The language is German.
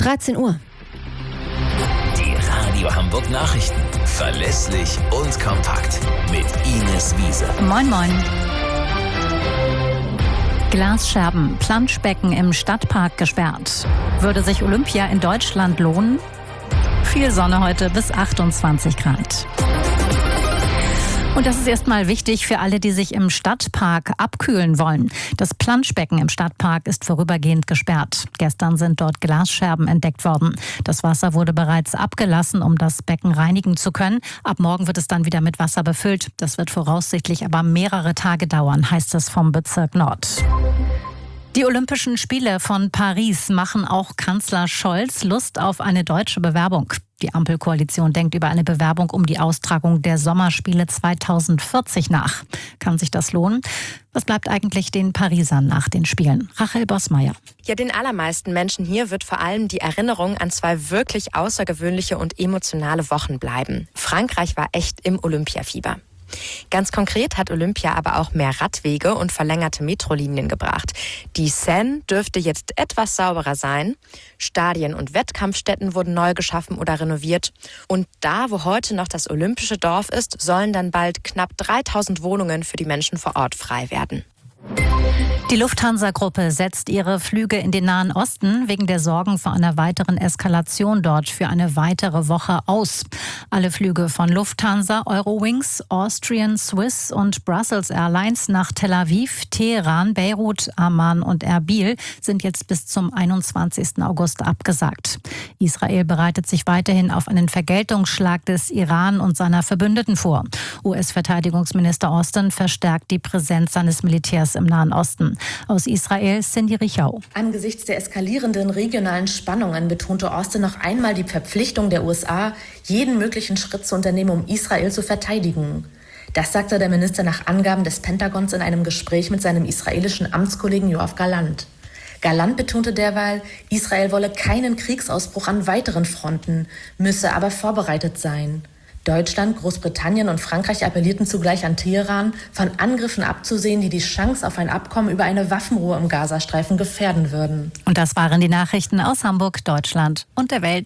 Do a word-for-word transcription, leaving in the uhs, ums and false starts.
dreizehn Uhr. Die Radio Hamburg Nachrichten. Verlässlich und kompakt. Mit Ines Wiese. Moin, moin. Glasscherben, Planschbecken im Stadtpark gesperrt. Würde sich Olympia in Deutschland lohnen? Viel Sonne heute bis achtundzwanzig Grad. Und das ist erstmal wichtig für alle, die sich im Stadtpark abkühlen wollen. Das Planschbecken im Stadtpark ist vorübergehend gesperrt. Gestern sind dort Glasscherben entdeckt worden. Das Wasser wurde bereits abgelassen, um das Becken reinigen zu können. Ab morgen wird es dann wieder mit Wasser befüllt. Das wird voraussichtlich aber mehrere Tage dauern, heißt es vom Bezirk Nord. Die Olympischen Spiele von Paris machen auch Kanzler Scholz Lust auf eine deutsche Bewerbung. Die Ampelkoalition denkt über eine Bewerbung um die Austragung der Sommerspiele zweitausendvierzig nach. Kann sich das lohnen? Was bleibt eigentlich den Parisern nach den Spielen? Rachel Bossmeier. Ja, den allermeisten Menschen hier wird vor allem die Erinnerung an zwei wirklich außergewöhnliche und emotionale Wochen bleiben. Frankreich war echt im Olympiafieber. Ganz konkret hat Olympia aber auch mehr Radwege und verlängerte Metrolinien gebracht. Die Seine dürfte jetzt etwas sauberer sein. Stadien und Wettkampfstätten wurden neu geschaffen oder renoviert. Und da, wo heute noch das Olympische Dorf ist, sollen dann bald knapp dreitausend Wohnungen für die Menschen vor Ort frei werden. Die Lufthansa-Gruppe setzt ihre Flüge in den Nahen Osten wegen der Sorgen vor einer weiteren Eskalation dort für eine weitere Woche aus. Alle Flüge von Lufthansa, Eurowings, Austrian, Swiss und Brussels Airlines nach Tel Aviv, Teheran, Beirut, Amman und Erbil sind jetzt bis zum einundzwanzigsten August abgesagt. Israel bereitet sich weiterhin auf einen Vergeltungsschlag des Iran und seiner Verbündeten vor. U S-Verteidigungsminister Austin verstärkt die Präsenz seines Militärs im Nahen Osten. Aus Israel, Cindy Richau. Angesichts der eskalierenden regionalen Spannungen betonte Austin noch einmal die Verpflichtung der U S A, jeden möglichen Schritt zu unternehmen, um Israel zu verteidigen. Das sagte der Minister nach Angaben des Pentagons in einem Gespräch mit seinem israelischen Amtskollegen Yoav Gallant. Gallant betonte derweil, Israel wolle keinen Kriegsausbruch an weiteren Fronten, müsse aber vorbereitet sein. Deutschland, Großbritannien und Frankreich appellierten zugleich an Teheran, von Angriffen abzusehen, die die Chance auf ein Abkommen über eine Waffenruhe im Gazastreifen gefährden würden. Und das waren die Nachrichten aus Hamburg, Deutschland und der Welt.